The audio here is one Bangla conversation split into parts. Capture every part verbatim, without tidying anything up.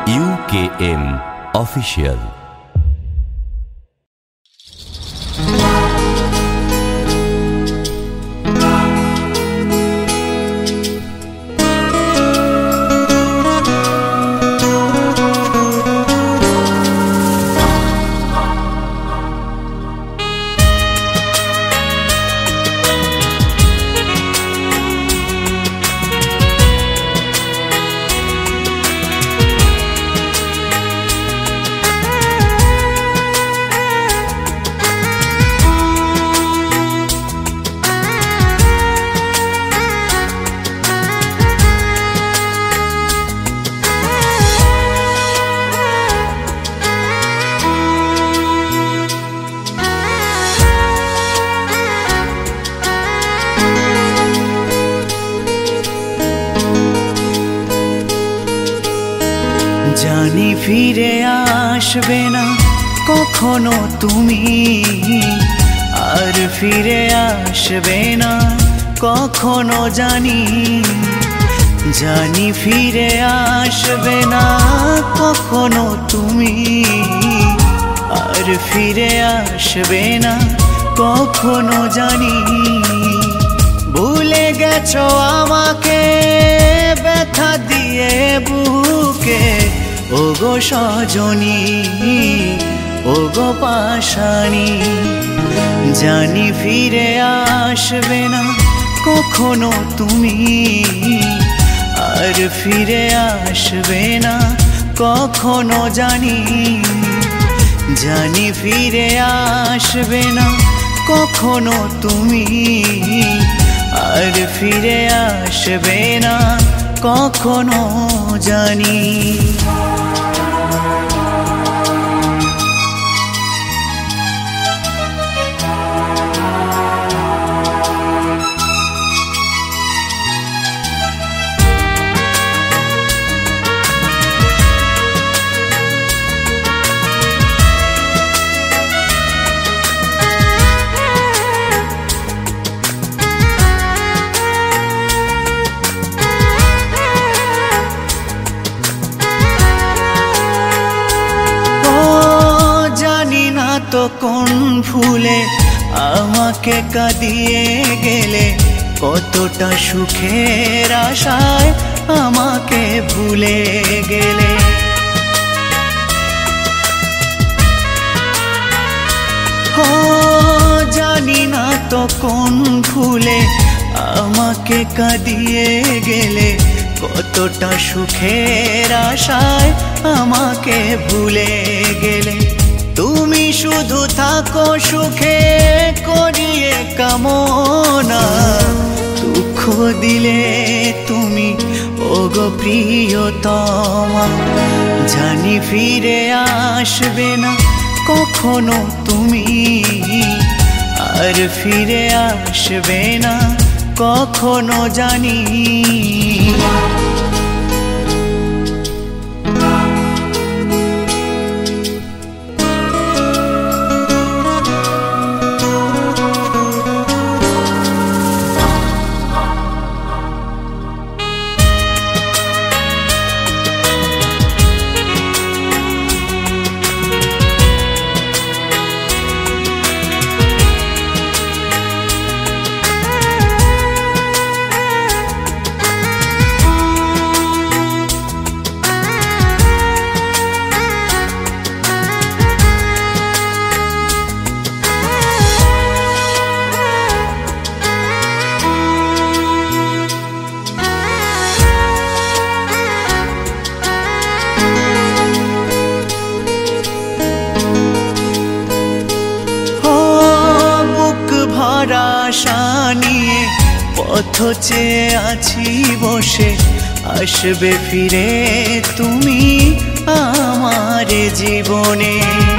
You K M official. জানি ফিরে আসবে না কখনো তুমি, আর ফিরে আসবে না কখনো জানি। জানি ফিরে আসবে না কখনো তুমি, আর ফিরে আসবে না কখনো জানি। ভুলে গেছো আমাকে ব্যথা দিয়ে বুকে, ওগো সজনী ওগো পাশানি। জানি ফিরে আসবে না কখনো তুমি, আর ফিরে আসবে না কখনো জানি। জানি ফিরে আসবে না কখনো তুমি, আর ফিরে আসবে না কখনো জানি। তো কোন ফুলে আমাকে কাঁদিয়ে গেলে, কতটা সুখের আশায় আমাকে ভুলে গেলে। ও জানি না তো কোন ফুলে আমাকে কাঁদিয়ে গেলে, কতটা সুখের আশায় আমাকে ভুলে গেলে। তুমি শুধু থাকো সুখে করিয়ে কামনা, দুঃখ দিলে তুমি ওগো প্রিয়তমা। জানি ফিরে আসবে না কখনো তুমি, আর ফিরে আসবে না কখনো জানি। আশা নিয়ে পথ চেয়ে আছি বসে, আসবে ফিরে তুমি আমার জীবনে।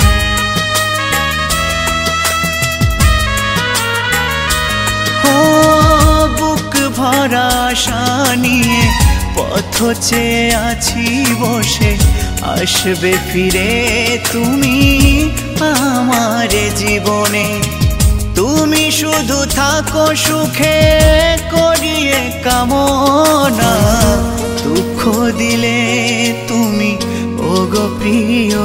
ও বুক ভরা আশা নিয়ে পথ চেয়ে আছি বসে, আসবে ফিরে তুমি আমার জীবনে। তুমি শুধু থাকো সুখে করিয়ে কামনা, দুঃখ দিলে তুমি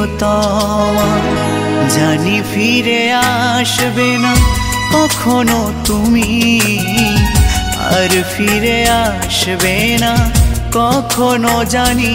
প্রিয়তমা, জানি ফিরে আসবে না কখনো তুমি, আর ফিরে আসবে না কখনো জানি।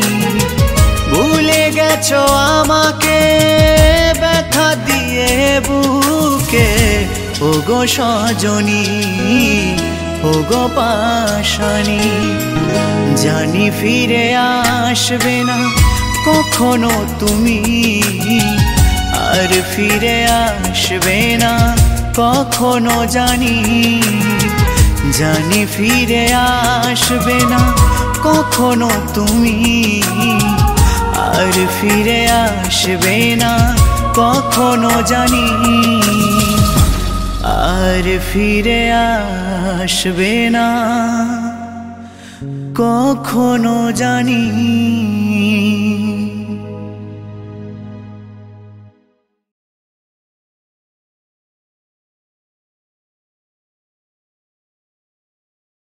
ভুলে গেছো আমাকে ব্যথা দিয়ে বুকে, ওগো সজনী ওগো পাশানি। জানি ফিরে আসবে না কখনো তুমি, আর ফিরে আসবে না কখনো জানি। জানি ফিরে আসবে না কখনো তুমি, আর ফিরে আসবে না কখনো জানি, আর ফিরে আসবে না কখনো জানি।